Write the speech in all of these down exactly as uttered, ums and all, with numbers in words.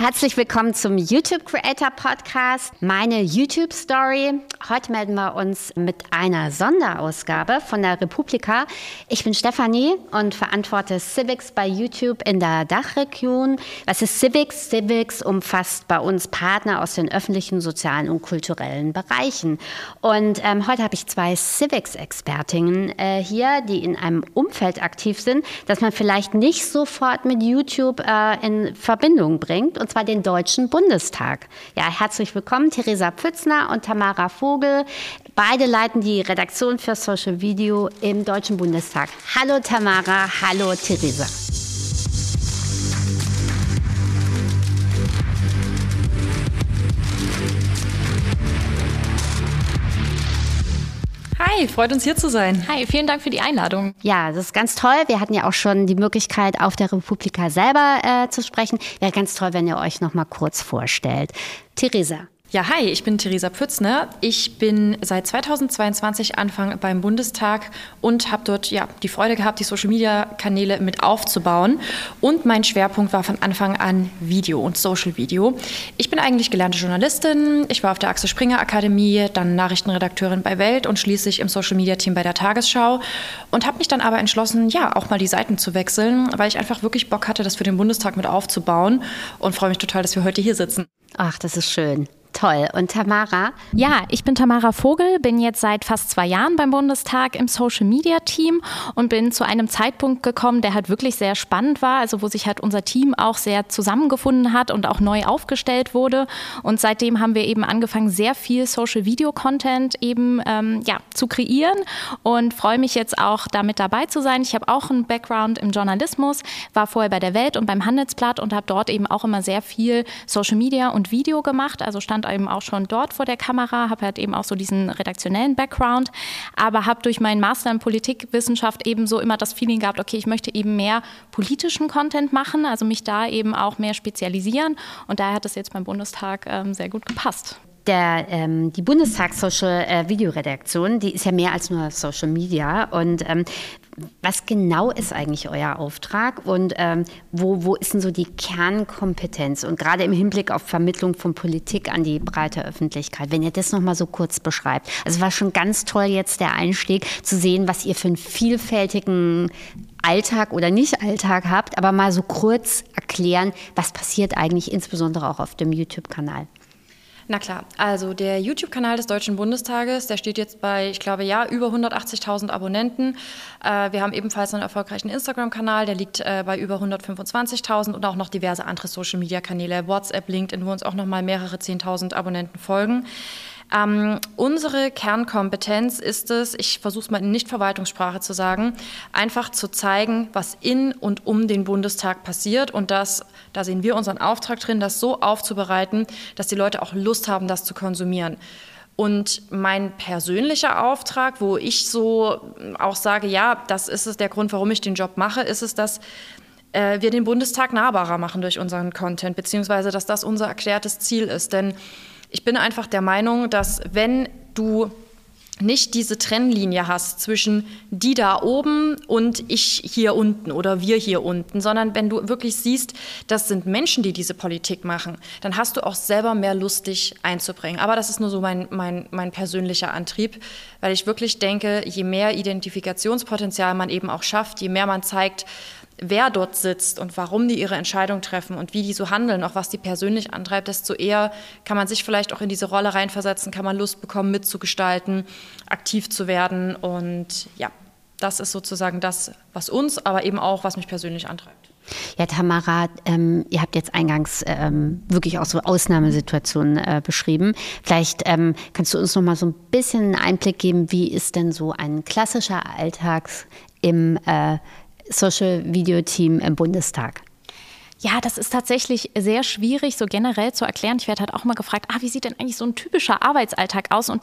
Herzlich willkommen zum YouTube Creator Podcast, meine YouTube Story. Heute melden wir uns mit einer Sonderausgabe von der Republika. Ich bin Stefanie und verantworte Civics bei YouTube in der Dachregion. Was ist Civics? Civics umfasst bei uns Partner aus den öffentlichen, sozialen und kulturellen Bereichen. Und ähm, heute habe ich zwei Civics-Expertinnen äh, hier, die in einem Umfeld aktiv sind, das man vielleicht nicht sofort mit YouTube äh, in Verbindung bringt. Und zwar den Deutschen Bundestag. Ja, herzlich willkommen, Theresa Pfützner und Tamara Vogel. Beide leiten die Redaktion für Social Video im Deutschen Bundestag. Hallo Tamara, hallo Theresa. Hi, freut uns hier zu sein. Hi, vielen Dank für die Einladung. Ja, das ist ganz toll. Wir hatten ja auch schon die Möglichkeit, auf der Republika selber äh, zu sprechen. Wäre ganz toll, wenn ihr euch noch mal kurz vorstellt. Theresa. Ja, hi, ich bin Theresa Pfützner. Ich bin seit zweitausendzweiundzwanzig Anfang beim Bundestag und habe dort ja die Freude gehabt, die Social-Media-Kanäle mit aufzubauen. Und mein Schwerpunkt war von Anfang an Video und Social Video. Ich bin eigentlich gelernte Journalistin. Ich war auf der Axel Springer Akademie, dann Nachrichtenredakteurin bei Welt und schließlich im Social-Media-Team bei der Tagesschau. Und habe mich dann aber entschlossen, ja, auch mal die Seiten zu wechseln, weil ich einfach wirklich Bock hatte, das für den Bundestag mit aufzubauen. Und freue mich total, dass wir heute hier sitzen. Ach, das ist schön. Toll. Und Tamara? Ja, ich bin Tamara Vogel, bin jetzt seit fast zwei Jahren beim Bundestag im Social-Media-Team und bin zu einem Zeitpunkt gekommen, der halt wirklich sehr spannend war, also wo sich halt unser Team auch sehr zusammengefunden hat und auch neu aufgestellt wurde. Und seitdem haben wir eben angefangen, sehr viel Social-Video-Content eben ähm, ja, zu kreieren und freue mich jetzt auch, damit dabei zu sein. Ich habe auch einen Background im Journalismus, war vorher bei der Welt und beim Handelsblatt und habe dort eben auch immer sehr viel Social-Media und Video gemacht, also stand eben auch schon dort vor der Kamera, habe halt eben auch so diesen redaktionellen Background, aber habe durch meinen Master in Politikwissenschaft eben so immer das Feeling gehabt, okay, ich möchte eben mehr politischen Content machen, also mich da eben auch mehr spezialisieren und daher hat es jetzt beim Bundestag ähm, sehr gut gepasst. Der, ähm, die Bundestags-Social-Video-Redaktion, die ist ja mehr als nur Social Media. Und ähm, was genau ist eigentlich euer Auftrag und ähm, wo, wo ist denn so die Kernkompetenz? Und gerade im Hinblick auf Vermittlung von Politik an die breite Öffentlichkeit, wenn ihr das noch mal so kurz beschreibt. Also es war schon ganz toll jetzt der Einstieg zu sehen, was ihr für einen vielfältigen Alltag oder Nicht-Alltag habt, aber mal so kurz erklären, was passiert eigentlich insbesondere auch auf dem YouTube-Kanal. Na klar, also der YouTube-Kanal des Deutschen Bundestages, der steht jetzt bei, ich glaube, ja, über hundertachtzigtausend Abonnenten. Äh, wir haben ebenfalls einen erfolgreichen Instagram-Kanal, der liegt äh, bei über hundertfünfundzwanzigtausend und auch noch diverse andere Social-Media-Kanäle, WhatsApp, LinkedIn, wo uns auch noch mal mehrere zehntausend Abonnenten folgen. Ähm, unsere Kernkompetenz ist es, ich versuche es mal in Nicht-Verwaltungssprache zu sagen, einfach zu zeigen, was in und um den Bundestag passiert und das, da sehen wir unseren Auftrag drin, das so aufzubereiten, dass die Leute auch Lust haben, das zu konsumieren. Und mein persönlicher Auftrag, wo ich so auch sage, ja, das ist es der Grund, warum ich den Job mache, ist es, dass äh, wir den Bundestag nahbarer machen durch unseren Content, beziehungsweise dass das unser erklärtes Ziel ist, denn ich bin einfach der Meinung, dass wenn du nicht diese Trennlinie hast zwischen die da oben und ich hier unten oder wir hier unten, sondern wenn du wirklich siehst, das sind Menschen, die diese Politik machen, dann hast du auch selber mehr Lust, dich einzubringen. Aber das ist nur so mein, mein, mein persönlicher Antrieb, weil ich wirklich denke, je mehr Identifikationspotenzial man eben auch schafft, je mehr man zeigt, wer dort sitzt und warum die ihre Entscheidung treffen und wie die so handeln, auch was die persönlich antreibt, desto eher kann man sich vielleicht auch in diese Rolle reinversetzen, kann man Lust bekommen, mitzugestalten, aktiv zu werden. Und ja, das ist sozusagen das, was uns, aber eben auch, was mich persönlich antreibt. Ja, Tamara, ähm, ihr habt jetzt eingangs ähm, wirklich auch so Ausnahmesituationen äh, beschrieben. Vielleicht ähm, kannst du uns noch mal so ein bisschen einen Einblick geben, wie ist denn so ein klassischer Alltag im äh, Social-Video-Team im Bundestag? Ja, das ist tatsächlich sehr schwierig, so generell zu erklären. Ich werde halt auch mal gefragt, ah, wie sieht denn eigentlich so ein typischer Arbeitsalltag aus? Und den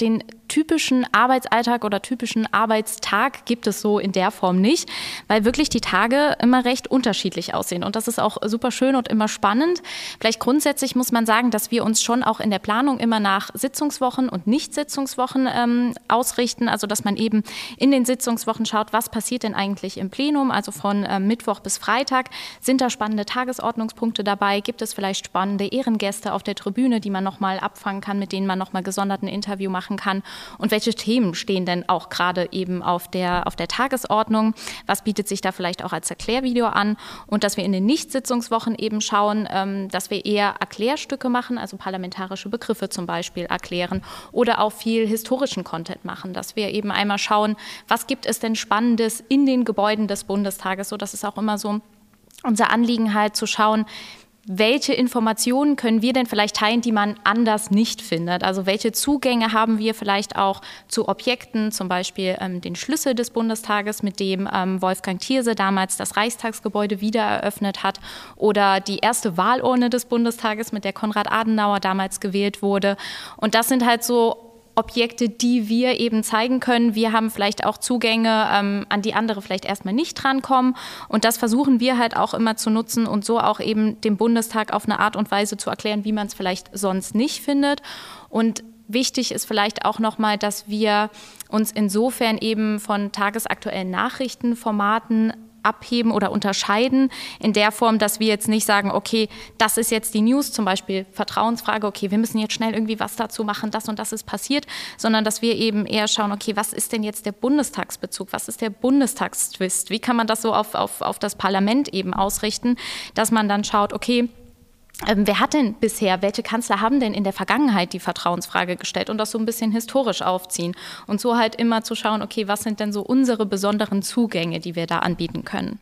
typischen Arbeitsalltag oder typischen Arbeitstag gibt es so in der Form nicht, weil wirklich die Tage immer recht unterschiedlich aussehen. Und das ist auch super schön und immer spannend. Vielleicht grundsätzlich muss man sagen, dass wir uns schon auch in der Planung immer nach Sitzungswochen und Nicht-Sitzungswochen ähm, ausrichten. Also dass man eben in den Sitzungswochen schaut, was passiert denn eigentlich im Plenum, also von ähm, Mittwoch bis Freitag. Sind da spannende Tagesordnungspunkte dabei? Gibt es vielleicht spannende Ehrengäste auf der Tribüne, die man nochmal abfangen kann, mit denen man nochmal gesondert ein Interview machen kann? Und welche Themen stehen denn auch gerade eben auf der, auf der Tagesordnung? Was bietet sich da vielleicht auch als Erklärvideo an? Und dass wir in den Nicht-Sitzungswochen eben schauen, ähm, dass wir eher Erklärstücke machen, also parlamentarische Begriffe zum Beispiel erklären oder auch viel historischen Content machen, dass wir eben einmal schauen, was gibt es denn Spannendes in den Gebäuden des Bundestages, so dass es auch immer so unser Anliegen halt zu schauen, welche Informationen können wir denn vielleicht teilen, die man anders nicht findet? Also welche Zugänge haben wir vielleicht auch zu Objekten, zum Beispiel ähm, den Schlüssel des Bundestages, mit dem ähm, Wolfgang Thierse damals das Reichstagsgebäude wieder eröffnet hat, oder die erste Wahlurne des Bundestages, mit der Konrad Adenauer damals gewählt wurde. Und das sind halt so Objekte, die wir eben zeigen können. Wir haben vielleicht auch Zugänge, ähm, an die andere vielleicht erstmal nicht drankommen. Und das versuchen wir halt auch immer zu nutzen und so auch eben dem Bundestag auf eine Art und Weise zu erklären, wie man es vielleicht sonst nicht findet. Und wichtig ist vielleicht auch nochmal, dass wir uns insofern eben von tagesaktuellen Nachrichtenformaten abheben oder unterscheiden in der Form, dass wir jetzt nicht sagen, okay, das ist jetzt die News, zum Beispiel Vertrauensfrage, okay, wir müssen jetzt schnell irgendwie was dazu machen, das und das ist passiert, sondern dass wir eben eher schauen, okay, was ist denn jetzt der Bundestagsbezug, was ist der Bundestagstwist, wie kann man das so auf, auf, auf das Parlament eben ausrichten, dass man dann schaut, okay, Ähm, wer hat denn bisher, welche Kanzler haben denn in der Vergangenheit die Vertrauensfrage gestellt und das so ein bisschen historisch aufziehen und so halt immer zu schauen, okay, was sind denn so unsere besonderen Zugänge, die wir da anbieten können?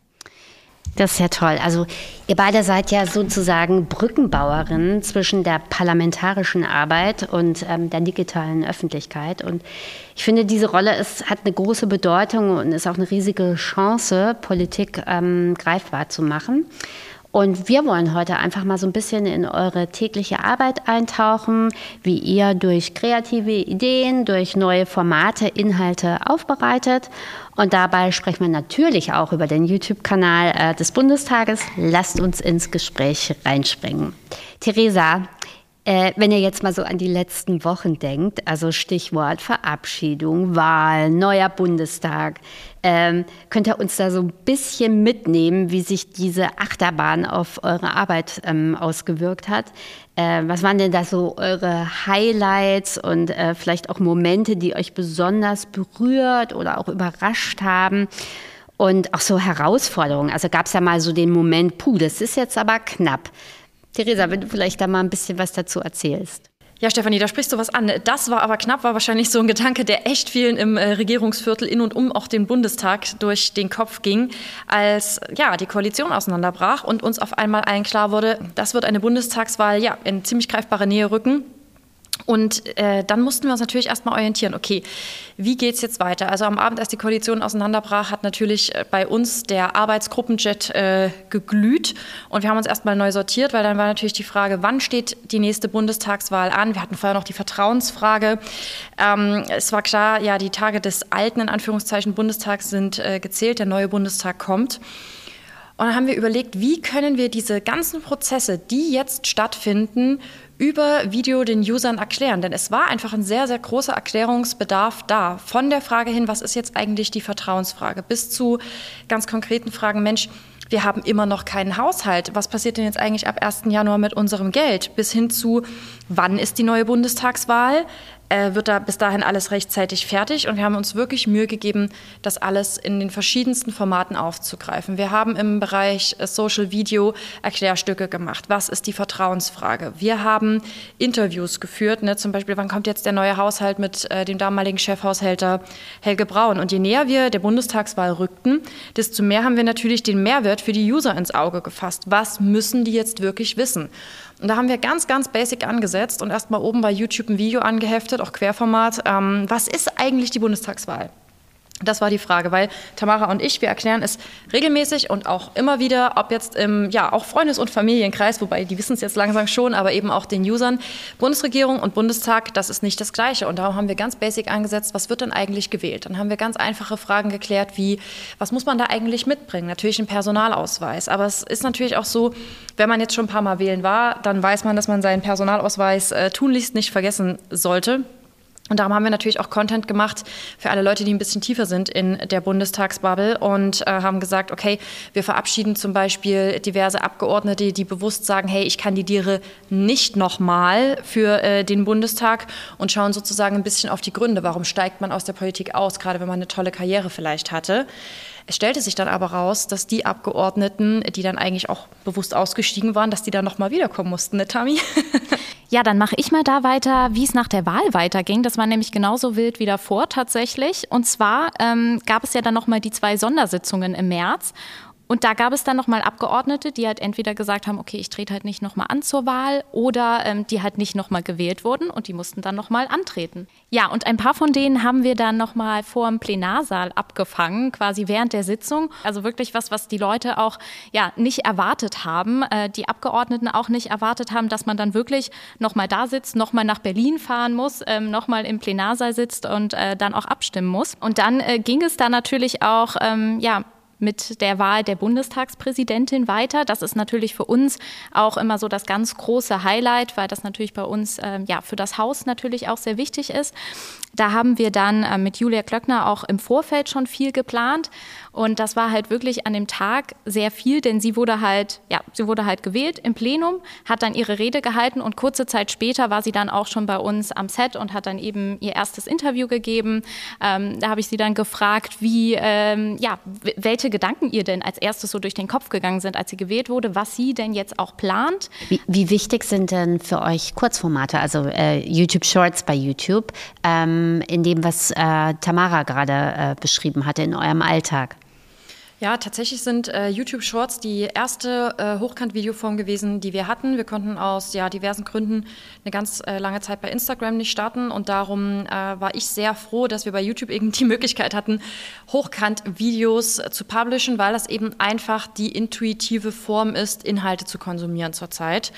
Das ist ja toll. Also ihr beide seid ja sozusagen Brückenbauerinnen zwischen der parlamentarischen Arbeit und ähm, der digitalen Öffentlichkeit. Und ich finde, diese Rolle ist, hat eine große Bedeutung und ist auch eine riesige Chance, Politik ähm, greifbar zu machen. Und wir wollen heute einfach mal so ein bisschen in eure tägliche Arbeit eintauchen, wie ihr durch kreative Ideen, durch neue Formate, Inhalte aufbereitet. Und dabei sprechen wir natürlich auch über den YouTube-Kanal äh, des Bundestages. Lasst uns ins Gespräch reinspringen. Theresa, Äh, wenn ihr jetzt mal so an die letzten Wochen denkt, also Stichwort Verabschiedung, Wahl, neuer Bundestag, ähm, könnt ihr uns da so ein bisschen mitnehmen, wie sich diese Achterbahn auf eure Arbeit ähm, ausgewirkt hat? Äh, was waren denn da so eure Highlights und äh, vielleicht auch Momente, die euch besonders berührt oder auch überrascht haben? Und auch so Herausforderungen. Also gab es ja mal so den Moment, puh, das ist jetzt aber knapp. Theresa, wenn du vielleicht da mal ein bisschen was dazu erzählst. Ja, Stefanie, da sprichst du was an. Das war aber knapp, war wahrscheinlich so ein Gedanke, der echt vielen im äh, Regierungsviertel in und um auch den Bundestag durch den Kopf ging, als ja die Koalition auseinanderbrach und uns auf einmal allen klar wurde, das wird eine Bundestagswahl ja in ziemlich greifbare Nähe rücken. Und äh, dann mussten wir uns natürlich erstmal orientieren, okay, wie geht's jetzt weiter? Also am Abend, als die Koalition auseinanderbrach, hat natürlich bei uns der Arbeitsgruppenjet äh, geglüht und wir haben uns erstmal neu sortiert, weil dann war natürlich die Frage, wann steht die nächste Bundestagswahl an? Wir hatten vorher noch die Vertrauensfrage. Ähm, es war klar, ja, die Tage des alten, in Anführungszeichen, Bundestags sind äh, gezählt, der neue Bundestag kommt. Und dann haben wir überlegt, wie können wir diese ganzen Prozesse, die jetzt stattfinden, über Video den Usern erklären. Denn es war einfach ein sehr, sehr großer Erklärungsbedarf da. Von der Frage hin, was ist jetzt eigentlich die Vertrauensfrage, bis zu ganz konkreten Fragen, Mensch, wir haben immer noch keinen Haushalt. Was passiert denn jetzt eigentlich ab ersten Januar mit unserem Geld? Bis hin zu, wann ist die neue Bundestagswahl? Äh, wird da bis dahin alles rechtzeitig fertig? Und wir haben uns wirklich Mühe gegeben, das alles in den verschiedensten Formaten aufzugreifen. Wir haben im Bereich Social Video Erklärstücke gemacht. Was ist die Vertrauensfrage? Wir haben Interviews geführt, ne? Zum Beispiel, wann kommt jetzt der neue Haushalt mit äh, dem damaligen Chefhaushälter Helge Braun? Und je näher wir der Bundestagswahl rückten, desto mehr haben wir natürlich den Mehrwert für die User ins Auge gefasst. Was müssen die jetzt wirklich wissen? Und da haben wir ganz, ganz basic angesetzt und erst mal oben bei YouTube ein Video angeheftet, auch Querformat. Ähm, was ist eigentlich die Bundestagswahl? Das war die Frage, weil Tamara und ich, wir erklären es regelmäßig und auch immer wieder, ob jetzt im, ja, auch Freundes- und Familienkreis, wobei die wissen es jetzt langsam schon, aber eben auch den Usern, Bundesregierung und Bundestag, das ist nicht das Gleiche. Und darum haben wir ganz basic angesetzt, was wird denn eigentlich gewählt? Dann haben wir ganz einfache Fragen geklärt, wie, was muss man da eigentlich mitbringen? Natürlich ein Personalausweis, aber es ist natürlich auch so, wenn man jetzt schon ein paar Mal wählen war, dann weiß man, dass man seinen Personalausweis äh, tunlichst nicht vergessen sollte. Und darum haben wir natürlich auch Content gemacht für alle Leute, die ein bisschen tiefer sind in der Bundestagsbubble und äh, haben gesagt, okay, wir verabschieden zum Beispiel diverse Abgeordnete, die bewusst sagen, hey, ich kandidiere nicht nochmal für äh, den Bundestag und schauen sozusagen ein bisschen auf die Gründe, warum steigt man aus der Politik aus, gerade wenn man eine tolle Karriere vielleicht hatte. Es stellte sich dann aber raus, dass die Abgeordneten, die dann eigentlich auch bewusst ausgestiegen waren, dass die dann nochmal wiederkommen mussten, ne, Tami? Ja, dann mache ich mal da weiter, wie es nach der Wahl weiterging. Das war nämlich genauso wild wie davor tatsächlich. Und zwar ähm, gab es ja dann nochmal die zwei Sondersitzungen im März. Und da gab es dann nochmal Abgeordnete, die halt entweder gesagt haben, okay, ich trete halt nicht nochmal an zur Wahl oder ähm, die halt nicht nochmal gewählt wurden und die mussten dann nochmal antreten. Ja, und ein paar von denen haben wir dann nochmal vor dem Plenarsaal abgefangen, quasi während der Sitzung. Also wirklich was, was die Leute auch ja nicht erwartet haben, äh, die Abgeordneten auch nicht erwartet haben, dass man dann wirklich nochmal da sitzt, nochmal nach Berlin fahren muss, ähm, nochmal im Plenarsaal sitzt und äh, dann auch abstimmen muss. Und dann äh, ging es da natürlich auch, ähm, ja, mit der Wahl der Bundestagspräsidentin weiter. Das ist natürlich für uns auch immer so das ganz große Highlight, weil das natürlich bei uns ähm, ja für das Haus natürlich auch sehr wichtig ist. Da haben wir dann äh, mit Julia Klöckner auch im Vorfeld schon viel geplant und das war halt wirklich an dem Tag sehr viel, denn sie wurde halt, ja, sie wurde halt gewählt im Plenum, hat dann ihre Rede gehalten und kurze Zeit später war sie dann auch schon bei uns am Set und hat dann eben ihr erstes Interview gegeben. Ähm, da habe ich sie dann gefragt, wie, ähm, ja, welche Gedanken ihr denn als erstes so durch den Kopf gegangen sind, als sie gewählt wurde, was sie denn jetzt auch plant. Wie, wie wichtig sind denn für euch Kurzformate, also äh, YouTube Shorts bei YouTube, ähm, in dem, was äh, Tamara gerade äh, beschrieben hatte in eurem Alltag? Ja, tatsächlich sind äh, YouTube Shorts die erste äh, Hochkant-Videoform gewesen, die wir hatten. Wir konnten aus ja, diversen Gründen eine ganz äh, lange Zeit bei Instagram nicht starten und darum äh, war ich sehr froh, dass wir bei YouTube eben die Möglichkeit hatten, Hochkant-Videos äh, zu publishen, weil das eben einfach die intuitive Form ist, Inhalte zu konsumieren zurzeit.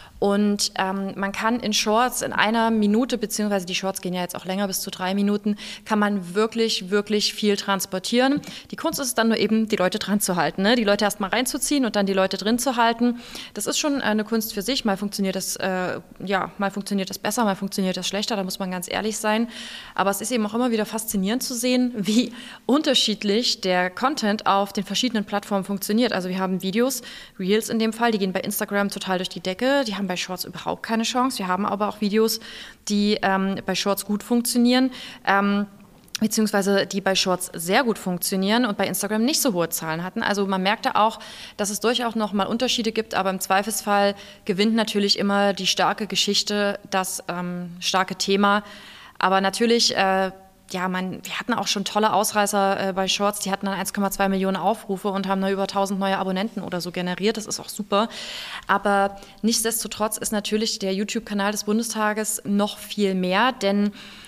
Und ähm, man kann in Shorts in einer Minute, beziehungsweise die Shorts gehen ja jetzt auch länger, bis zu drei Minuten, kann man wirklich, wirklich viel transportieren. Die Kunst ist es dann nur eben, die Leute dran zu halten, ne? Die Leute erst mal reinzuziehen und dann die Leute drin zu halten. Das ist schon eine Kunst für sich. Mal funktioniert das, äh, ja, mal funktioniert das besser, mal funktioniert das schlechter, da muss man ganz ehrlich sein. Aber es ist eben auch immer wieder faszinierend zu sehen, wie unterschiedlich der Content auf den verschiedenen Plattformen funktioniert. Also wir haben Videos, Reels in dem Fall, die gehen bei Instagram total durch die Decke, die haben bei Shorts überhaupt keine Chance. Wir haben aber auch Videos, die ähm, bei Shorts gut funktionieren, ähm, beziehungsweise die bei Shorts sehr gut funktionieren und bei Instagram nicht so hohe Zahlen hatten. Also man merkte auch, dass es durchaus noch mal Unterschiede gibt, aber im Zweifelsfall gewinnt natürlich immer die starke Geschichte, das ähm, starke Thema. Aber natürlich äh, ja, man, wir hatten auch schon tolle Ausreißer äh, bei Shorts, die hatten dann eins Komma zwei Millionen Aufrufe und haben da über tausend neue Abonnenten oder so generiert. Das ist auch super. Aber nichtsdestotrotz ist natürlich der YouTube-Kanal des Bundestages noch viel mehr, denn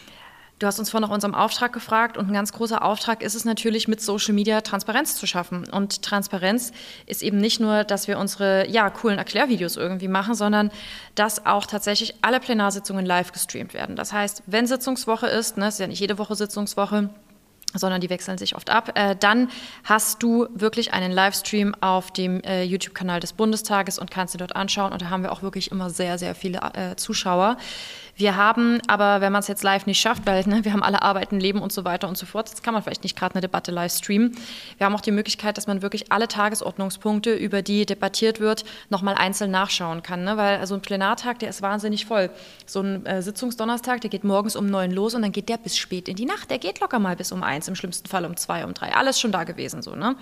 du hast uns vorhin nach unserem Auftrag gefragt und ein ganz großer Auftrag ist es natürlich, mit Social Media Transparenz zu schaffen. Und Transparenz ist eben nicht nur, dass wir unsere ja, coolen Erklärvideos irgendwie machen, sondern dass auch tatsächlich alle Plenarsitzungen live gestreamt werden. Das heißt, wenn Sitzungswoche ist, ne, ist ja nicht jede Woche Sitzungswoche, sondern die wechseln sich oft ab, äh, dann hast du wirklich einen Livestream auf dem äh, YouTube-Kanal des Bundestages und kannst dir dort anschauen. Und da haben wir auch wirklich immer sehr, sehr viele äh, Zuschauer. Wir haben aber, wenn man es jetzt live nicht schafft, weil ne, wir haben alle Arbeiten, Leben und so weiter und so fort, jetzt kann man vielleicht nicht gerade eine Debatte live streamen. Wir haben auch die Möglichkeit, dass man wirklich alle Tagesordnungspunkte, über die debattiert wird, nochmal einzeln nachschauen kann. Ne? Weil also ein Plenartag, der ist wahnsinnig voll. So ein äh, Sitzungsdonnerstag, der geht morgens um neun los und dann geht der bis spät in die Nacht. Der geht locker mal bis um eins, im schlimmsten Fall um zwei, um drei. Alles schon da gewesen so. Ne?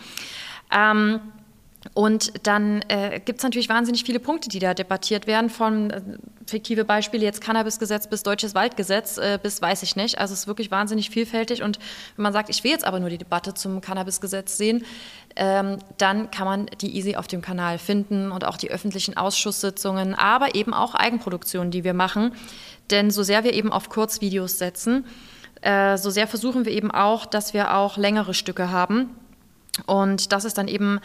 Ähm, Und dann äh, gibt es natürlich wahnsinnig viele Punkte, die da debattiert werden, von äh, fiktive Beispiele, jetzt Cannabisgesetz bis Deutsches Waldgesetz, äh, bis weiß ich nicht. Also es ist wirklich wahnsinnig vielfältig. Und wenn man sagt, ich will jetzt aber nur die Debatte zum Cannabisgesetz sehen, ähm, dann kann man die easy auf dem Kanal finden und auch die öffentlichen Ausschusssitzungen, aber eben auch Eigenproduktionen, die wir machen. Denn so sehr wir eben auf Kurzvideos setzen, äh, so sehr versuchen wir eben auch, dass wir auch längere Stücke haben. Und das ist dann eben,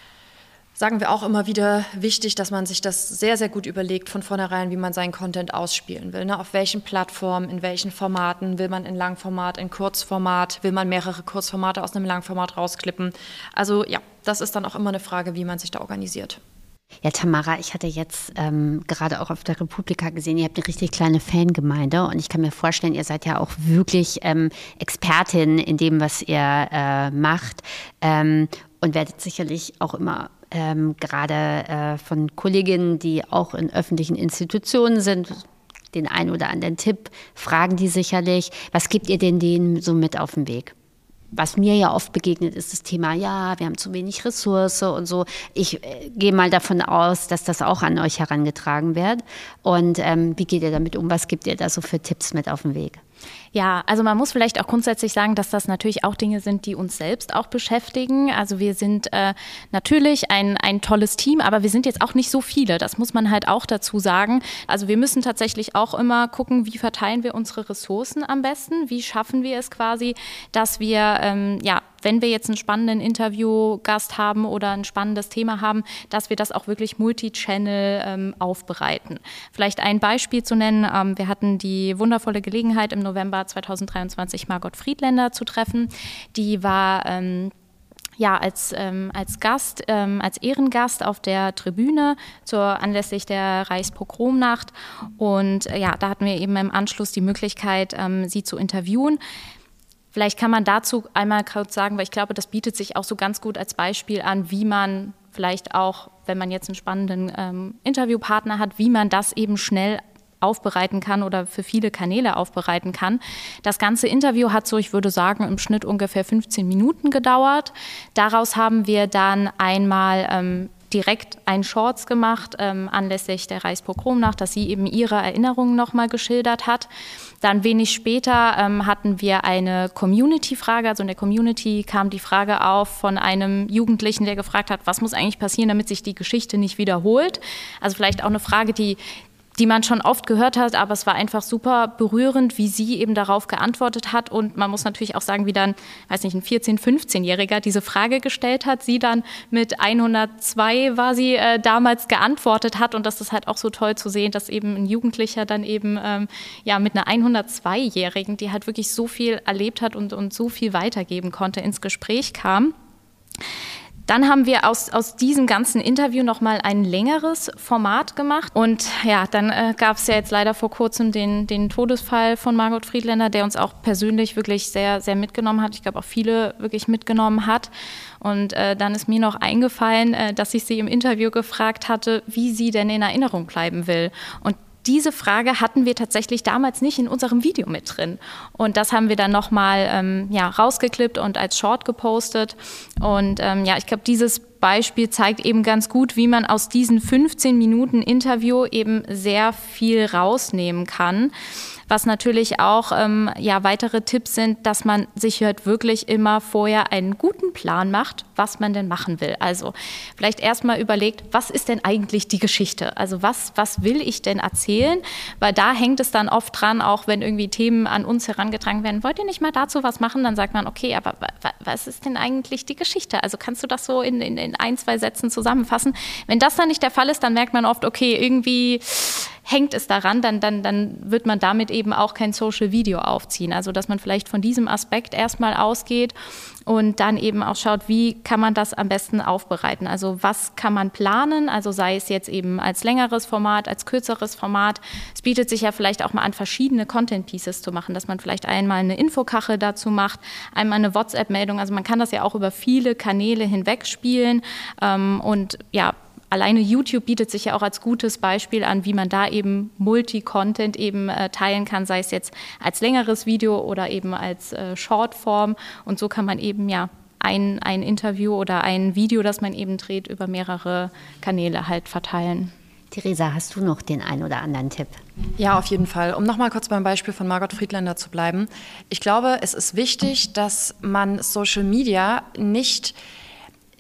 sagen wir auch immer wieder, wichtig, dass man sich das sehr, sehr gut überlegt von vornherein, wie man seinen Content ausspielen will. Ne? Auf welchen Plattformen, in welchen Formaten, will man in Langformat, in Kurzformat, will man mehrere Kurzformate aus einem Langformat rausklippen. Also ja, das ist dann auch immer eine Frage, wie man sich da organisiert. Ja, Tamara, ich hatte jetzt ähm, gerade auch auf der Republika gesehen, ihr habt eine richtig kleine Fangemeinde und ich kann mir vorstellen, ihr seid ja auch wirklich ähm, Expertin in dem, was ihr äh, macht ähm, und werdet sicherlich auch immer ähm, gerade äh, von Kolleginnen, die auch in öffentlichen Institutionen sind, den einen oder anderen Tipp, fragen die sicherlich. Was gebt ihr denn denen so mit auf den Weg? Was mir ja oft begegnet, ist das Thema, ja, wir haben zu wenig Ressource und so. Ich äh, gehe mal davon aus, dass das auch an euch herangetragen wird. Und ähm, wie geht ihr damit um? Was gibt ihr da so für Tipps mit auf den Weg? Ja, also man muss vielleicht auch grundsätzlich sagen, dass das natürlich auch Dinge sind, die uns selbst auch beschäftigen. Also wir sind äh, natürlich ein, ein tolles Team, aber wir sind jetzt auch nicht so viele. Das muss man halt auch dazu sagen. Also wir müssen tatsächlich auch immer gucken, wie verteilen wir unsere Ressourcen am besten? Wie schaffen wir es quasi, dass wir, ähm, ja, wenn wir jetzt einen spannenden Interviewgast haben oder ein spannendes Thema haben, dass wir das auch wirklich multi-channel ähm, aufbereiten. Vielleicht ein Beispiel zu nennen. Ähm, wir hatten die wundervolle Gelegenheit, im November zweitausenddreiundzwanzig Margot Friedländer zu treffen. Die war ähm, ja, als, ähm, als Gast, ähm, als Ehrengast auf der Tribüne zur anlässlich der Reichspogromnacht. Und äh, ja, da hatten wir eben im Anschluss die Möglichkeit, ähm, sie zu interviewen. Vielleicht kann man dazu einmal kurz sagen, weil ich glaube, das bietet sich auch so ganz gut als Beispiel an, wie man vielleicht auch, wenn man jetzt einen spannenden ähm, Interviewpartner hat, wie man das eben schnell aufbereiten kann oder für viele Kanäle aufbereiten kann. Das ganze Interview hat so, ich würde sagen, im Schnitt ungefähr fünfzehn Minuten gedauert. Daraus haben wir dann einmal ähm, direkt ein Shorts gemacht, ähm, anlässlich der Reichspogromnacht, dass sie eben ihre Erinnerungen nochmal geschildert hat. Dann wenig später ähm, hatten wir eine Community-Frage, also in der Community kam die Frage auf von einem Jugendlichen, der gefragt hat, was muss eigentlich passieren, damit sich die Geschichte nicht wiederholt. Also vielleicht auch eine Frage, die die man schon oft gehört hat, aber es war einfach super berührend, wie sie eben darauf geantwortet hat. Und man muss natürlich auch sagen, wie dann, weiß nicht, ein vierzehn-, fünfzehnjähriger diese Frage gestellt hat, sie dann mit hundertzwei war sie äh, damals geantwortet hat. Und das ist halt auch so toll zu sehen, dass eben ein Jugendlicher dann eben ähm, ja mit einer hundertzwei-Jährigen, die halt wirklich so viel erlebt hat und, und so viel weitergeben konnte, ins Gespräch kam. Dann haben wir aus, aus diesem ganzen Interview nochmal ein längeres Format gemacht. Und ja, dann äh, gab es ja jetzt leider vor kurzem den, den Todesfall von Margot Friedländer, der uns auch persönlich wirklich sehr, sehr mitgenommen hat. Ich glaube, auch viele wirklich mitgenommen hat. Und äh, dann ist mir noch eingefallen, äh, dass ich sie im Interview gefragt hatte, wie sie denn in Erinnerung bleiben will. Und diese Frage hatten wir tatsächlich damals nicht in unserem Video mit drin. Und das haben wir dann nochmal ähm, ja, rausgeklippt und als Short gepostet. Und ähm, ja, ich glaube, dieses Beispiel zeigt eben ganz gut, wie man aus diesen fünfzehn Minuten Interview eben sehr viel rausnehmen kann. Was natürlich auch ähm, ja, weitere Tipps sind, dass man sich halt wirklich immer vorher einen guten Plan macht, was man denn machen will. Also vielleicht erstmal überlegt, was ist denn eigentlich die Geschichte? Also was, was will ich denn erzählen? Weil da hängt es dann oft dran, auch wenn irgendwie Themen an uns herangetragen werden. Wollt ihr nicht mal dazu was machen? Dann sagt man, okay, aber was ist denn eigentlich die Geschichte? Also kannst du das so in, in, in ein, zwei Sätzen zusammenfassen? Wenn das dann nicht der Fall ist, dann merkt man oft, okay, irgendwie hängt es daran, dann, dann, dann wird man damit eben auch kein Social Video aufziehen. Also dass man vielleicht von diesem Aspekt erstmal ausgeht und dann eben auch schaut, wie kann man das am besten aufbereiten. Also was kann man planen, also sei es jetzt eben als längeres Format, als kürzeres Format. Es bietet sich ja vielleicht auch mal an, verschiedene Content-Pieces zu machen, dass man vielleicht einmal eine Infokachel dazu macht, einmal eine WhatsApp-Meldung. Also man kann das ja auch über viele Kanäle hinweg spielen ähm, und ja, alleine YouTube bietet sich ja auch als gutes Beispiel an, wie man da eben Multi-Content eben äh, teilen kann, sei es jetzt als längeres Video oder eben als äh, Shortform. Und so kann man eben ja ein, ein Interview oder ein Video, das man eben dreht, über mehrere Kanäle halt verteilen. Theresa, hast du noch den einen oder anderen Tipp? Ja, auf jeden Fall. Um nochmal kurz beim Beispiel von Margot Friedländer zu bleiben. Ich glaube, es ist wichtig, dass man Social Media nicht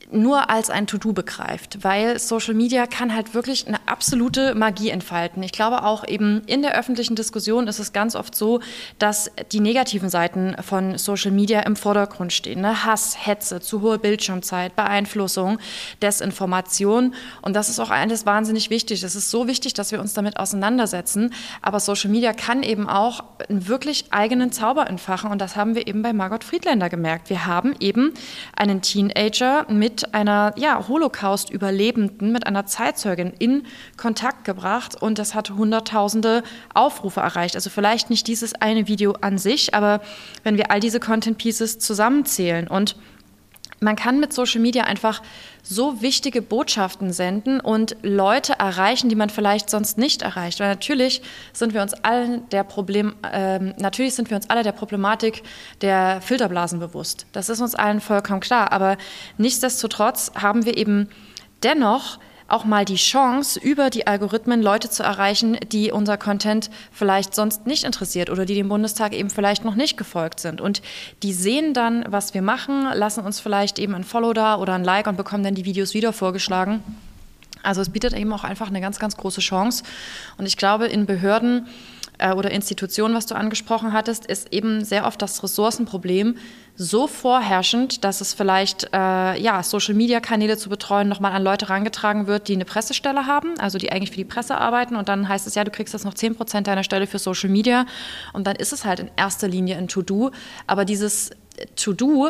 nur als ein To-Do begreift, weil Social Media kann halt wirklich eine absolute Magie entfalten. Ich glaube auch eben in der öffentlichen Diskussion ist es ganz oft so, dass die negativen Seiten von Social Media im Vordergrund stehen. Ne? Hass, Hetze, zu hohe Bildschirmzeit, Beeinflussung, Desinformation. Und das ist auch alles wahnsinnig wichtig. Es ist so wichtig, dass wir uns damit auseinandersetzen. Aber Social Media kann eben auch einen wirklich eigenen Zauber entfachen. Und das haben wir eben bei Margot Friedländer gemerkt. Wir haben eben einen Teenager mit mit einer ja, Holocaust-Überlebenden, mit einer Zeitzeugin in Kontakt gebracht und das hat hunderttausende Aufrufe erreicht. Also vielleicht nicht dieses eine Video an sich, aber wenn wir all diese Content-Pieces zusammenzählen und man kann mit Social Media einfach so wichtige Botschaften senden und Leute erreichen, die man vielleicht sonst nicht erreicht. Weil natürlich sind wir uns alle der Problem, äh, natürlich sind wir uns alle der Problematik der Filterblasen bewusst. Das ist uns allen vollkommen klar. Aber nichtsdestotrotz haben wir eben dennoch auch mal die Chance, über die Algorithmen Leute zu erreichen, die unser Content vielleicht sonst nicht interessiert oder die dem Bundestag eben vielleicht noch nicht gefolgt sind. Und die sehen dann, was wir machen, lassen uns vielleicht eben ein Follow da oder ein Like und bekommen dann die Videos wieder vorgeschlagen. Also es bietet eben auch einfach eine ganz, ganz große Chance. Und ich glaube, in Behörden äh, oder Institutionen, was du angesprochen hattest, ist eben sehr oft das Ressourcenproblem so vorherrschend, dass es vielleicht äh, ja, Social-Media-Kanäle zu betreuen nochmal an Leute herangetragen wird, die eine Pressestelle haben, also die eigentlich für die Presse arbeiten und dann heißt es ja, du kriegst jetzt noch zehn Prozent deiner Stelle für Social Media und dann ist es halt in erster Linie ein To-Do, aber dieses To-Do,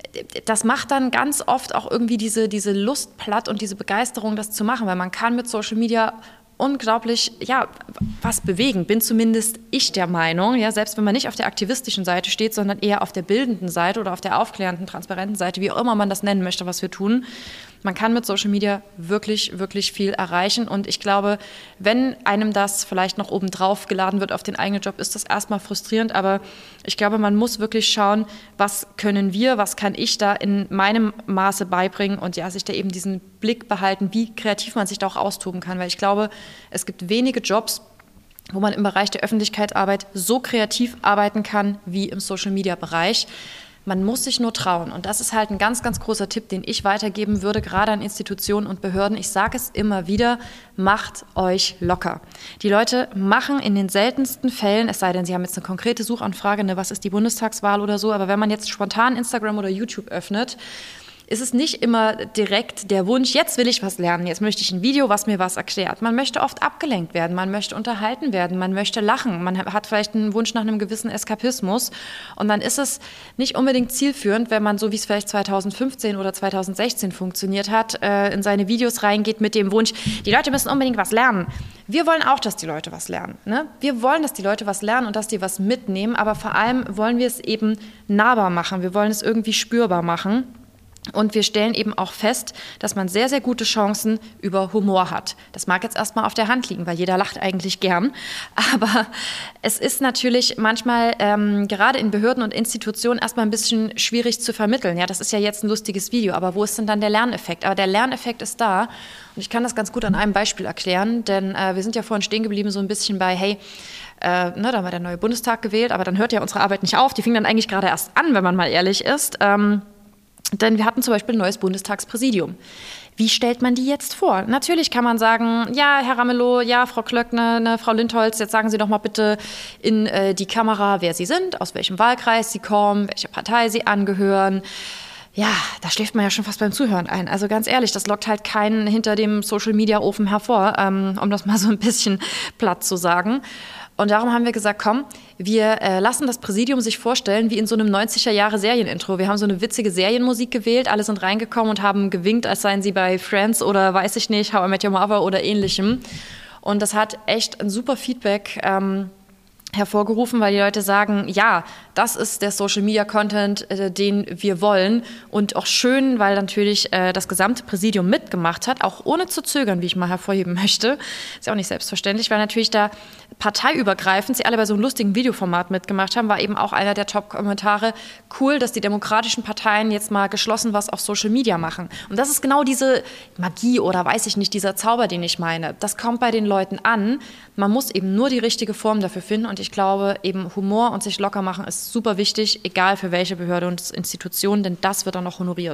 das macht dann ganz oft auch irgendwie diese, diese Lust platt und diese Begeisterung, das zu machen, weil man kann mit Social Media unglaublich, ja, was bewegen, bin zumindest ich der Meinung, ja, selbst wenn man nicht auf der aktivistischen Seite steht, sondern eher auf der bildenden Seite oder auf der aufklärenden, transparenten Seite, wie auch immer man das nennen möchte, was wir tun. Man kann mit Social Media wirklich, wirklich viel erreichen und ich glaube, wenn einem das vielleicht noch obendrauf geladen wird auf den eigenen Job, ist das erstmal frustrierend, aber ich glaube, man muss wirklich schauen, was können wir, was kann ich da in meinem Maße beibringen und ja, sich da eben diesen Blick behalten, wie kreativ man sich da auch austoben kann, weil ich glaube, es gibt wenige Jobs, wo man im Bereich der Öffentlichkeitsarbeit so kreativ arbeiten kann wie im Social-Media-Bereich. Man muss sich nur trauen. Und das ist halt ein ganz, ganz großer Tipp, den ich weitergeben würde, gerade an Institutionen und Behörden. Ich sage es immer wieder, macht euch locker. Die Leute machen in den seltensten Fällen, es sei denn, sie haben jetzt eine konkrete Suchanfrage, ne, was ist die Bundestagswahl oder so, aber wenn man jetzt spontan Instagram oder YouTube öffnet, ist es nicht immer direkt der Wunsch, jetzt will ich was lernen, jetzt möchte ich ein Video, was mir was erklärt. Man möchte oft abgelenkt werden, man möchte unterhalten werden, man möchte lachen, man hat vielleicht einen Wunsch nach einem gewissen Eskapismus und dann ist es nicht unbedingt zielführend, wenn man, so wie es vielleicht zweitausendfünfzehn oder zweitausendsechzehn funktioniert hat, in seine Videos reingeht mit dem Wunsch, die Leute müssen unbedingt was lernen. Wir wollen auch, dass die Leute was lernen. Ne? Wir wollen, dass die Leute was lernen und dass die was mitnehmen, aber vor allem wollen wir es eben nahbar machen, wir wollen es irgendwie spürbar machen. Und wir stellen eben auch fest, dass man sehr, sehr gute Chancen über Humor hat. Das mag jetzt erstmal auf der Hand liegen, weil jeder lacht eigentlich gern. Aber es ist natürlich manchmal ähm, gerade in Behörden und Institutionen erstmal ein bisschen schwierig zu vermitteln. Ja, das ist ja jetzt ein lustiges Video, aber wo ist denn dann der Lerneffekt? Aber der Lerneffekt ist da. Und ich kann das ganz gut an einem Beispiel erklären, denn äh, wir sind ja vorhin stehen geblieben so ein bisschen bei, hey, Äh, ne, dann war der neue Bundestag gewählt, aber dann hört ja unsere Arbeit nicht auf. Die fing dann eigentlich gerade erst an, wenn man mal ehrlich ist. Ähm, Denn wir hatten zum Beispiel ein neues Bundestagspräsidium. Wie stellt man die jetzt vor? Natürlich kann man sagen, ja, Herr Ramelow, ja, Frau Klöckner, ne, Frau Lindholz, jetzt sagen Sie doch mal bitte in äh, die Kamera, wer Sie sind, aus welchem Wahlkreis Sie kommen, welche Partei Sie angehören. Ja, da schläft man ja schon fast beim Zuhören ein. Also ganz ehrlich, das lockt halt keinen hinter dem Social-Media-Ofen hervor, ähm, um das mal so ein bisschen platt zu sagen. Und darum haben wir gesagt, komm, wir äh, lassen das Präsidium sich vorstellen wie in so einem neunziger-Jahre-Serienintro. Wir haben so eine witzige Serienmusik gewählt, alle sind reingekommen und haben gewinkt, als seien sie bei Friends oder weiß ich nicht, How I Met Your Mother oder ähnlichem. Und das hat echt ein super Feedback ähm, hervorgerufen, weil die Leute sagen, ja, das ist der Social-Media-Content, äh, den wir wollen und auch schön, weil natürlich äh, das gesamte Präsidium mitgemacht hat, auch ohne zu zögern, wie ich mal hervorheben möchte. Ist ja auch nicht selbstverständlich, weil natürlich da parteiübergreifend sie alle bei so einem lustigen Videoformat mitgemacht haben, war eben auch einer der Top-Kommentare, cool, dass die demokratischen Parteien jetzt mal geschlossen was auf Social Media machen. Und das ist genau diese Magie oder weiß ich nicht, dieser Zauber, den ich meine. Das kommt bei den Leuten an. Man muss eben nur die richtige Form dafür finden und ich glaube, eben Humor und sich locker machen ist super wichtig, egal für welche Behörde und Institution, denn das wird dann noch honoriert.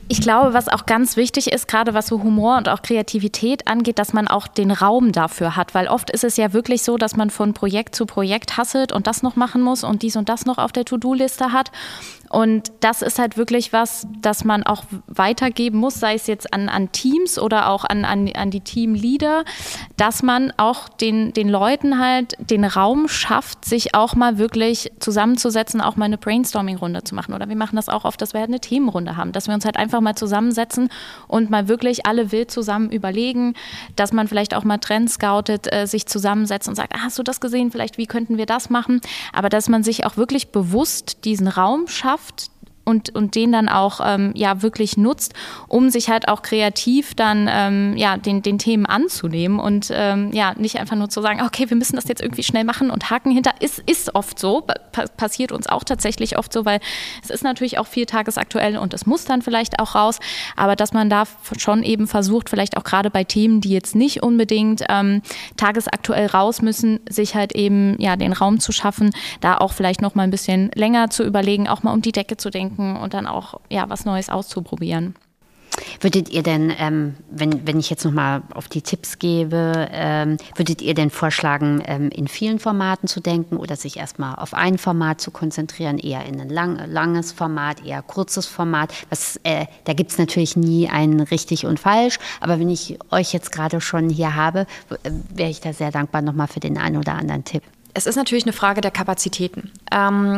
Ich glaube, was auch ganz wichtig ist, gerade was so Humor und auch Kreativität angeht, dass man auch den Raum dafür hat. Weil oft ist es ja wirklich so, dass man von Projekt zu Projekt hasselt und das noch machen muss und dies und das noch auf der To-Do-Liste hat. Und das ist halt wirklich was, das man auch weitergeben muss, sei es jetzt an, an Teams oder auch an, an, an die Teamleader, dass man auch den, den Leuten halt den Raum schafft, sich auch mal wirklich zusammenzusetzen, auch mal eine Brainstorming-Runde zu machen. Oder wir machen das auch oft, dass wir halt eine Themenrunde haben, dass wir uns halt einfach mal zusammensetzen und mal wirklich alle wild zusammen überlegen, dass man vielleicht auch mal Trends scoutet, äh, sich zusammensetzt und sagt, ah, hast du das gesehen, vielleicht wie könnten wir das machen? Aber dass man sich auch wirklich bewusst diesen Raum schafft, Und, und den dann auch ähm, ja, wirklich nutzt, um sich halt auch kreativ dann ähm, ja, den, den Themen anzunehmen und ähm, ja, nicht einfach nur zu sagen, okay, wir müssen das jetzt irgendwie schnell machen und Haken hinter. Ist, ist oft so, pa- passiert uns auch tatsächlich oft so, weil es ist natürlich auch viel tagesaktuell und es muss dann vielleicht auch raus, aber dass man da schon eben versucht, vielleicht auch gerade bei Themen, die jetzt nicht unbedingt ähm, tagesaktuell raus müssen, sich halt eben ja, den Raum zu schaffen, da auch vielleicht noch mal ein bisschen länger zu überlegen, auch mal um die Decke zu denken und dann auch ja, was Neues auszuprobieren. Würdet ihr denn, ähm, wenn, wenn ich jetzt nochmal auf die Tipps gebe, ähm, würdet ihr denn vorschlagen, ähm, in vielen Formaten zu denken oder sich erstmal auf ein Format zu konzentrieren, eher in ein lang, langes Format, eher kurzes Format? Was, äh, da gibt es natürlich nie ein richtig und falsch, aber wenn ich euch jetzt gerade schon hier habe, wäre ich da sehr dankbar nochmal für den einen oder anderen Tipp. Es ist natürlich eine Frage der Kapazitäten. Ähm,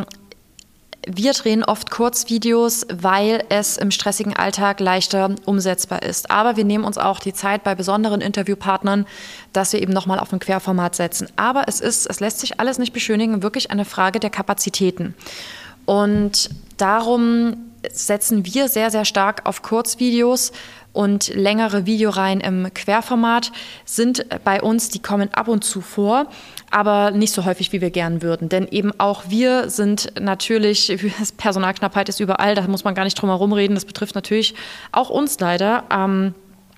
Wir drehen oft Kurzvideos, weil es im stressigen Alltag leichter umsetzbar ist. Aber wir nehmen uns auch die Zeit bei besonderen Interviewpartnern, dass wir eben nochmal auf ein Querformat setzen. Aber es ist, es lässt sich alles nicht beschönigen, wirklich eine Frage der Kapazitäten. Und darum setzen wir sehr, sehr stark auf Kurzvideos. Und längere Videoreihen im Querformat sind bei uns, die kommen ab und zu vor, aber nicht so häufig, wie wir gern würden. Denn eben auch wir sind natürlich, Personalknappheit ist überall, da muss man gar nicht drum herum reden, das betrifft natürlich auch uns leider. Ähm,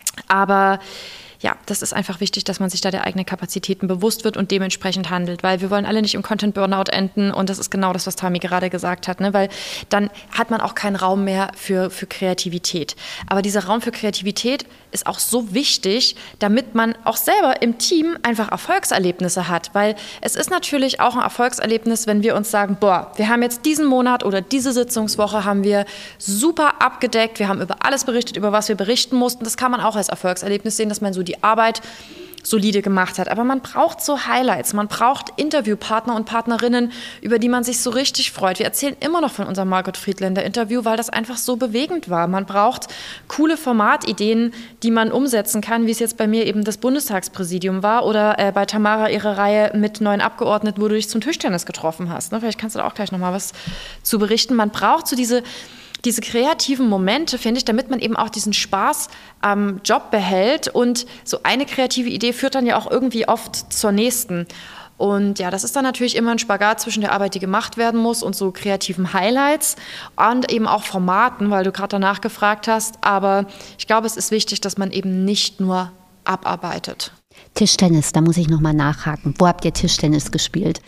aber ja, das ist einfach wichtig, dass man sich da der eigenen Kapazitäten bewusst wird und dementsprechend handelt, weil wir wollen alle nicht im Content-Burnout enden und das ist genau das, was Tami gerade gesagt hat, ne? Weil dann hat man auch keinen Raum mehr für, für Kreativität. Aber dieser Raum für Kreativität ist auch so wichtig, damit man auch selber im Team einfach Erfolgserlebnisse hat, weil es ist natürlich auch ein Erfolgserlebnis, wenn wir uns sagen, boah, wir haben jetzt diesen Monat oder diese Sitzungswoche haben wir super abgedeckt, wir haben über alles berichtet, über was wir berichten mussten. Das kann man auch als Erfolgserlebnis sehen, dass man so die Arbeit solide gemacht hat. Aber man braucht so Highlights, man braucht Interviewpartner und Partnerinnen, über die man sich so richtig freut. Wir erzählen immer noch von unserem Margot Friedländer Interview, weil das einfach so bewegend war. Man braucht coole Formatideen, die man umsetzen kann, wie es jetzt bei mir eben das Bundestagspräsidium war oder äh, bei Tamara ihre Reihe mit neuen Abgeordneten, wo du dich zum Tischtennis getroffen hast. Ne? Vielleicht kannst du da auch gleich noch mal was zu berichten. Man braucht so diese Diese kreativen Momente, finde ich, damit man eben auch diesen Spaß am Job behält. Und so eine kreative Idee führt dann ja auch irgendwie oft zur nächsten. Und ja, das ist dann natürlich immer ein Spagat zwischen der Arbeit, die gemacht werden muss, und so kreativen Highlights und eben auch Formaten, weil du gerade danach gefragt hast. Aber ich glaube, es ist wichtig, dass man eben nicht nur abarbeitet. Tischtennis, da muss ich nochmal nachhaken. Wo habt ihr Tischtennis gespielt?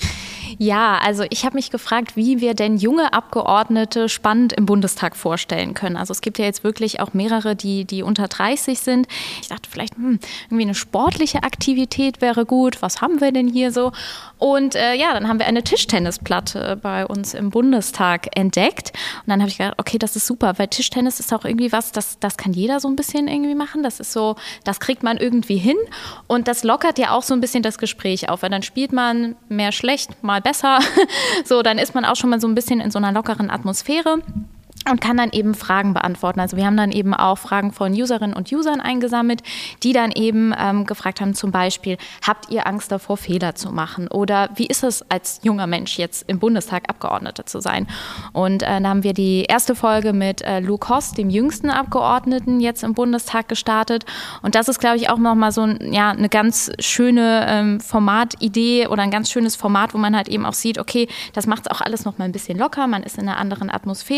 Ja, also ich habe mich gefragt, wie wir denn junge Abgeordnete spannend im Bundestag vorstellen können. Also es gibt ja jetzt wirklich auch mehrere, die, die unter dreißig sind. Ich dachte vielleicht, hm, irgendwie eine sportliche Aktivität wäre gut. Was haben wir denn hier so? Und äh, ja, dann haben wir eine Tischtennisplatte bei uns im Bundestag entdeckt. Und dann habe ich gedacht, okay, das ist super, weil Tischtennis ist auch irgendwie was, das, das kann jeder so ein bisschen irgendwie machen. Das ist so, das kriegt man irgendwie hin. Und das lockert ja auch so ein bisschen das Gespräch auf, weil dann spielt man mehr schlecht, mal besser. So, dann ist man auch schon mal so ein bisschen in so einer lockeren Atmosphäre und kann dann eben Fragen beantworten. Also wir haben dann eben auch Fragen von Userinnen und Usern eingesammelt, die dann eben ähm, gefragt haben, zum Beispiel, habt ihr Angst davor, Fehler zu machen? Oder wie ist es als junger Mensch jetzt im Bundestag Abgeordneter zu sein? Und äh, da haben wir die erste Folge mit äh, Luke Hoss, dem jüngsten Abgeordneten jetzt im Bundestag, gestartet. Und das ist, glaube ich, auch nochmal so ein, ja, eine ganz schöne ähm, Formatidee oder ein ganz schönes Format, wo man halt eben auch sieht, okay, das macht es auch alles nochmal ein bisschen locker. Man ist in einer anderen Atmosphäre, man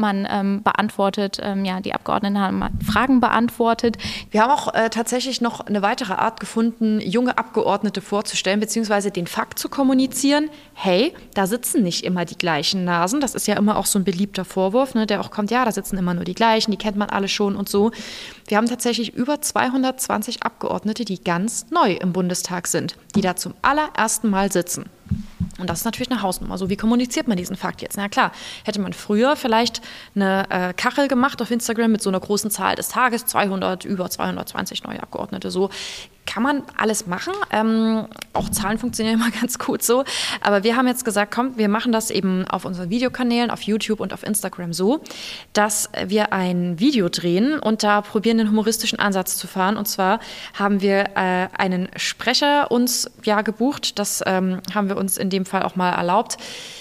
man ähm, beantwortet, ähm, ja, die Abgeordneten haben Fragen beantwortet. Wir haben auch äh, tatsächlich noch eine weitere Art gefunden, junge Abgeordnete vorzustellen, beziehungsweise den Fakt zu kommunizieren, hey, da sitzen nicht immer die gleichen Nasen. Das ist ja immer auch so ein beliebter Vorwurf, ne, der auch kommt, ja, da sitzen immer nur die gleichen, die kennt man alle schon und so. Wir haben tatsächlich über zweihundertzwanzig Abgeordnete, die ganz neu im Bundestag sind, die da zum allerersten Mal sitzen. Und das ist natürlich eine Hausnummer. So, wie kommuniziert man diesen Fakt jetzt? Na klar, hätte man früher vielleicht eine äh, Kachel gemacht auf Instagram mit so einer großen Zahl des Tages, zweihundert, über zweihundertzwanzig neue Abgeordnete, so. Kann man alles machen. Ähm, auch Zahlen funktionieren immer ganz gut so. Aber wir haben jetzt gesagt, komm, wir machen das eben auf unseren Videokanälen, auf YouTube und auf Instagram so, dass wir ein Video drehen und da probieren, den humoristischen Ansatz zu fahren. Und zwar haben wir äh, einen Sprecher uns ja gebucht. Das ähm, haben wir uns in dem Fall auch mal erlaubt,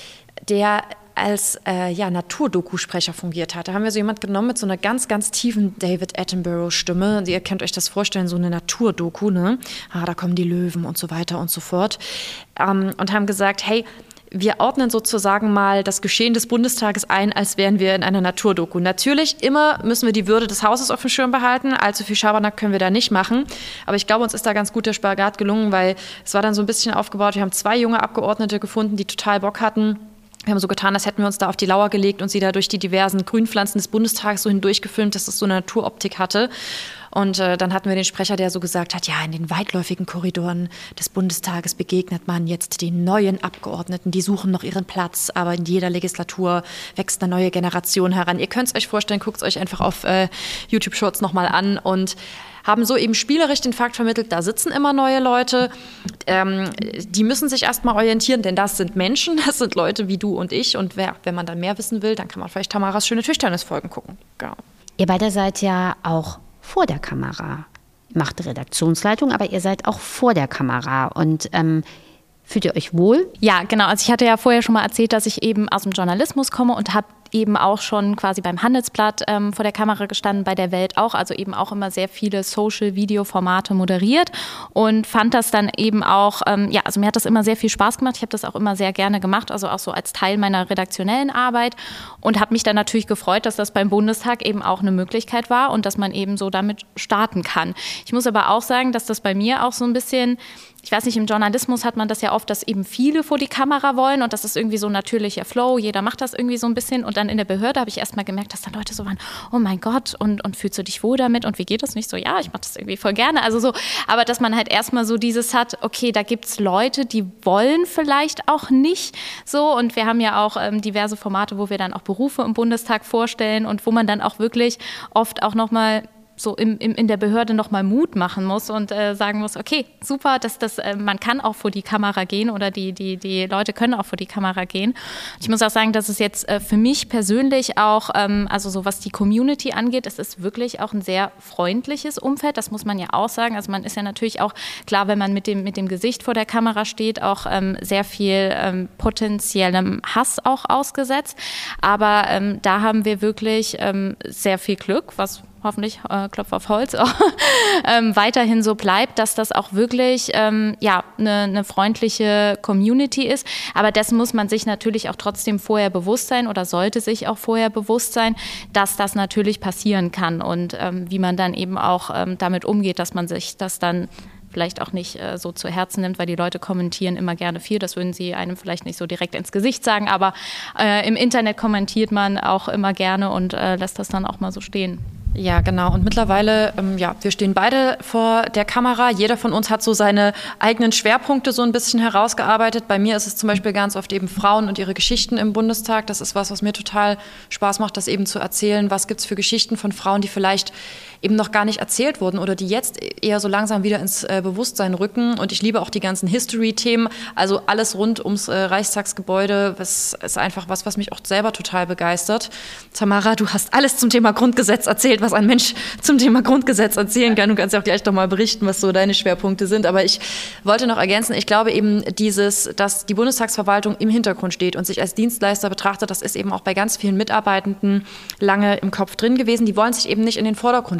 der als äh, ja, Naturdoku-Sprecher fungiert hat. Da haben wir so jemand genommen mit so einer ganz, ganz tiefen David Attenborough-Stimme. Ihr könnt euch das vorstellen, so eine Naturdoku, ne? Ah, da kommen die Löwen und so weiter und so fort. Ähm, und haben gesagt, hey, wir ordnen sozusagen mal das Geschehen des Bundestages ein, als wären wir in einer Naturdoku. Natürlich, immer müssen wir die Würde des Hauses auf dem Schirm behalten. Allzu viel Schabernack können wir da nicht machen. Aber ich glaube, uns ist da ganz gut der Spagat gelungen, weil es war dann so ein bisschen aufgebaut. Wir haben zwei junge Abgeordnete gefunden, die total Bock hatten. Wir haben so getan, als hätten wir uns da auf die Lauer gelegt und sie da durch die diversen Grünpflanzen des Bundestages so hindurch gefilmt, dass es so eine Naturoptik hatte. Und äh, dann hatten wir den Sprecher, der so gesagt hat, ja, in den weitläufigen Korridoren des Bundestages begegnet man jetzt den neuen Abgeordneten, die suchen noch ihren Platz, aber in jeder Legislatur wächst eine neue Generation heran. Ihr könnt es euch vorstellen, guckt es euch einfach auf äh, YouTube-Shorts nochmal an und haben so eben spielerisch den Fakt vermittelt, da sitzen immer neue Leute, ähm, die müssen sich erstmal orientieren, denn das sind Menschen, das sind Leute wie du und ich und wer, wenn man dann mehr wissen will, dann kann man vielleicht Tamaras schöne Tischtennisfolgen gucken. Genau. Ihr beide seid ja auch vor der Kamera, macht Redaktionsleitung, aber ihr seid auch vor der Kamera und ähm, fühlt ihr euch wohl? Ja, genau. Also ich hatte ja vorher schon mal erzählt, dass ich eben aus dem Journalismus komme und habe eben auch schon quasi beim Handelsblatt ähm, vor der Kamera gestanden, bei der Welt auch, also eben auch immer sehr viele Social-Video-Formate moderiert und fand das dann eben auch, ähm, ja, also mir hat das immer sehr viel Spaß gemacht, ich habe das auch immer sehr gerne gemacht, also auch so als Teil meiner redaktionellen Arbeit und habe mich dann natürlich gefreut, dass das beim Bundestag eben auch eine Möglichkeit war und dass man eben so damit starten kann. Ich muss aber auch sagen, dass das bei mir auch so ein bisschen, ich weiß nicht, im Journalismus hat man das ja oft, dass eben viele vor die Kamera wollen und das ist irgendwie so ein natürlicher Flow, jeder macht das irgendwie so ein bisschen und dann in der Behörde habe ich erst mal gemerkt, dass dann Leute so waren, oh mein Gott, und, und fühlst du dich wohl damit und wie geht das nicht so? Ja, ich mache das irgendwie voll gerne, also so, aber dass man halt erstmal so dieses hat, okay, da gibt es Leute, die wollen vielleicht auch nicht so und wir haben ja auch ähm, diverse Formate, wo wir dann auch Berufe im Bundestag vorstellen und wo man dann auch wirklich oft auch nochmal so im, im, in der Behörde nochmal Mut machen muss und äh, sagen muss, okay, super, dass das, äh, man kann auch vor die Kamera gehen oder die, die, die Leute können auch vor die Kamera gehen. Ich muss auch sagen, dass es jetzt äh, für mich persönlich auch, ähm, also so was die Community angeht, es ist wirklich auch ein sehr freundliches Umfeld, das muss man ja auch sagen. Also man ist ja natürlich auch, klar, wenn man mit dem, mit dem Gesicht vor der Kamera steht, auch ähm, sehr viel ähm, potenziellem Hass auch ausgesetzt. Aber ähm, da haben wir wirklich ähm, sehr viel Glück, was hoffentlich, äh, Klopf auf Holz, auch, ähm, weiterhin so bleibt, dass das auch wirklich ähm, ja, eine, eine freundliche Community ist. Aber dessen muss man sich natürlich auch trotzdem vorher bewusst sein oder sollte sich auch vorher bewusst sein, dass das natürlich passieren kann und ähm, wie man dann eben auch ähm, damit umgeht, dass man sich das dann vielleicht auch nicht äh, so zu Herzen nimmt, weil die Leute kommentieren immer gerne viel. Das würden sie einem vielleicht nicht so direkt ins Gesicht sagen, aber äh, im Internet kommentiert man auch immer gerne und äh, lässt das dann auch mal so stehen. Ja, genau. Und mittlerweile, ähm, ja, wir stehen beide vor der Kamera. Jeder von uns hat so seine eigenen Schwerpunkte so ein bisschen herausgearbeitet. Bei mir ist es zum Beispiel ganz oft eben Frauen und ihre Geschichten im Bundestag. Das ist was, was mir total Spaß macht, das eben zu erzählen. Was gibt's für Geschichten von Frauen, die vielleicht eben noch gar nicht erzählt wurden oder die jetzt eher so langsam wieder ins äh, Bewusstsein rücken. Und ich liebe auch die ganzen History-Themen, also alles rund ums äh, Reichstagsgebäude. Das ist einfach was, was mich auch selber total begeistert. Tamara, du hast alles zum Thema Grundgesetz erzählt, was ein Mensch zum Thema Grundgesetz erzählen kann. Du kannst ja auch gleich noch mal berichten, was so deine Schwerpunkte sind. Aber ich wollte noch ergänzen, ich glaube eben dieses, dass die Bundestagsverwaltung im Hintergrund steht und sich als Dienstleister betrachtet, das ist eben auch bei ganz vielen Mitarbeitenden lange im Kopf drin gewesen. Die wollen sich eben nicht in den Vordergrund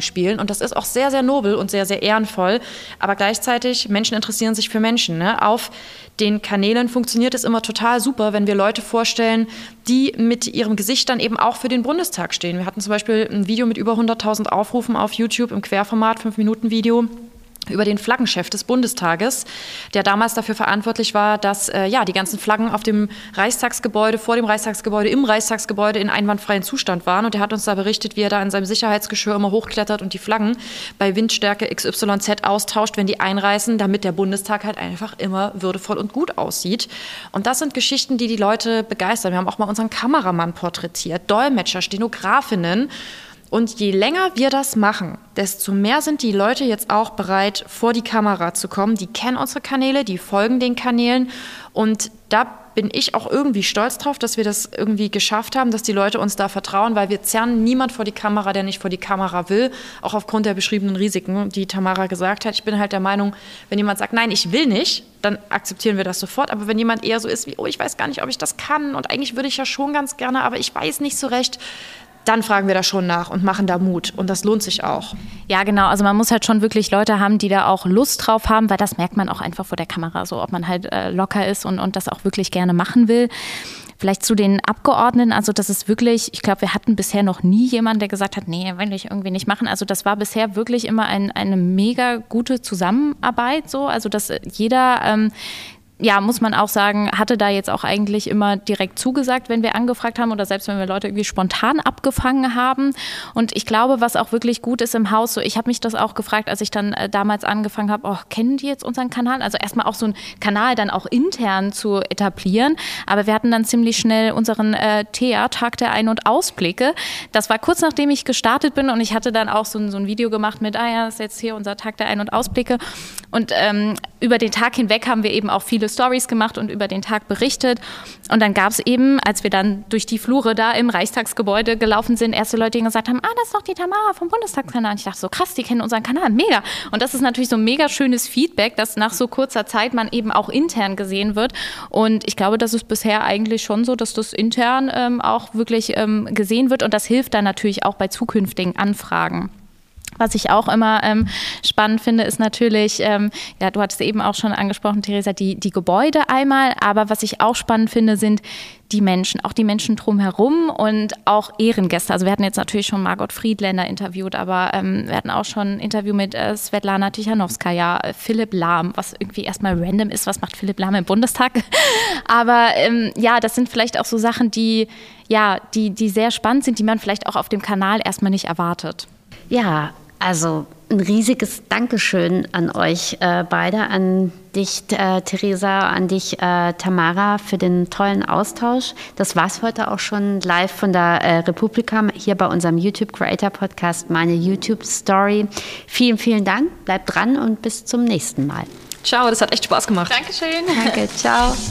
spielen. Und das ist auch sehr, sehr nobel und sehr, sehr ehrenvoll. Aber gleichzeitig, Menschen interessieren sich für Menschen. Ne? Auf den Kanälen funktioniert es immer total super, wenn wir Leute vorstellen, die mit ihrem Gesicht dann eben auch für den Bundestag stehen. Wir hatten zum Beispiel ein Video mit über hunderttausend Aufrufen auf YouTube im Querformat, fünf Minuten Video, über den Flaggenchef des Bundestages, der damals dafür verantwortlich war, dass äh, ja, die ganzen Flaggen auf dem Reichstagsgebäude, vor dem Reichstagsgebäude, im Reichstagsgebäude in einwandfreien Zustand waren. Und er hat uns da berichtet, wie er da in seinem Sicherheitsgeschirr immer hochklettert und die Flaggen bei Windstärke X Y Z austauscht, wenn die einreißen, damit der Bundestag halt einfach immer würdevoll und gut aussieht. Und das sind Geschichten, die die Leute begeistern. Wir haben auch mal unseren Kameramann porträtiert, Dolmetscher, Stenografinnen. Und je länger wir das machen, desto mehr sind die Leute jetzt auch bereit, vor die Kamera zu kommen. Die kennen unsere Kanäle, die folgen den Kanälen. Und da bin ich auch irgendwie stolz drauf, dass wir das irgendwie geschafft haben, dass die Leute uns da vertrauen, weil wir zerren niemand vor die Kamera, der nicht vor die Kamera will, auch aufgrund der beschriebenen Risiken, die Tamara gesagt hat. Ich bin halt der Meinung, wenn jemand sagt, nein, ich will nicht, dann akzeptieren wir das sofort. Aber wenn jemand eher so ist wie, oh, ich weiß gar nicht, ob ich das kann und eigentlich würde ich ja schon ganz gerne, aber ich weiß nicht so recht, dann fragen wir da schon nach und machen da Mut. Und das lohnt sich auch. Ja, genau. Also man muss halt schon wirklich Leute haben, die da auch Lust drauf haben, weil das merkt man auch einfach vor der Kamera so, ob man halt äh, locker ist und, und das auch wirklich gerne machen will. Vielleicht zu den Abgeordneten, also das ist wirklich, ich glaube, wir hatten bisher noch nie jemanden, der gesagt hat, nee, will ich irgendwie nicht machen. Also das war bisher wirklich immer ein, eine mega gute Zusammenarbeit so, also dass jeder ähm, ja, muss man auch sagen, hatte da jetzt auch eigentlich immer direkt zugesagt, wenn wir angefragt haben oder selbst wenn wir Leute irgendwie spontan abgefangen haben. Und ich glaube, was auch wirklich gut ist im Haus, so ich habe mich das auch gefragt, als ich dann äh, damals angefangen habe, oh, kennen die jetzt unseren Kanal? Also erstmal auch so einen Kanal dann auch intern zu etablieren. Aber wir hatten dann ziemlich schnell unseren äh, T A, Tag der Ein- und Ausblicke. Das war kurz nachdem ich gestartet bin und ich hatte dann auch so ein, so ein Video gemacht mit, ah ja, das ist jetzt hier unser Tag der Ein- und Ausblicke. Und ähm, über den Tag hinweg haben wir eben auch viele Stories gemacht und über den Tag berichtet. Und dann gab es eben, als wir dann durch die Flure da im Reichstagsgebäude gelaufen sind, erste Leute, die gesagt haben, ah, das ist doch die Tamara vom Bundestagskanal. Und ich dachte so, krass, die kennen unseren Kanal, mega. Und das ist natürlich so ein mega schönes Feedback, dass nach so kurzer Zeit man eben auch intern gesehen wird. Und ich glaube, das ist bisher eigentlich schon so, dass das intern ähm, auch wirklich ähm, gesehen wird. Und das hilft dann natürlich auch bei zukünftigen Anfragen. Was ich auch immer ähm, spannend finde, ist natürlich, ähm, ja, du hattest eben auch schon angesprochen, Theresa, die, die Gebäude einmal, aber was ich auch spannend finde, sind die Menschen, auch die Menschen drumherum und auch Ehrengäste. Also wir hatten jetzt natürlich schon Margot Friedländer interviewt, aber ähm, wir hatten auch schon ein Interview mit äh, Svetlana Tichanowskaja, äh, Philipp Lahm, was irgendwie erstmal random ist, was macht Philipp Lahm im Bundestag? Aber ähm, ja, das sind vielleicht auch so Sachen, die, ja, die, die sehr spannend sind, die man vielleicht auch auf dem Kanal erstmal nicht erwartet. Ja, also ein riesiges Dankeschön an euch äh, beide, an dich, äh, Theresa, an dich, äh, Tamara, für den tollen Austausch. Das war's heute auch schon live von der äh, Republika hier bei unserem YouTube Creator Podcast, meine YouTube Story. Vielen, vielen Dank, bleibt dran und bis zum nächsten Mal. Ciao, das hat echt Spaß gemacht. Dankeschön. Danke, ciao.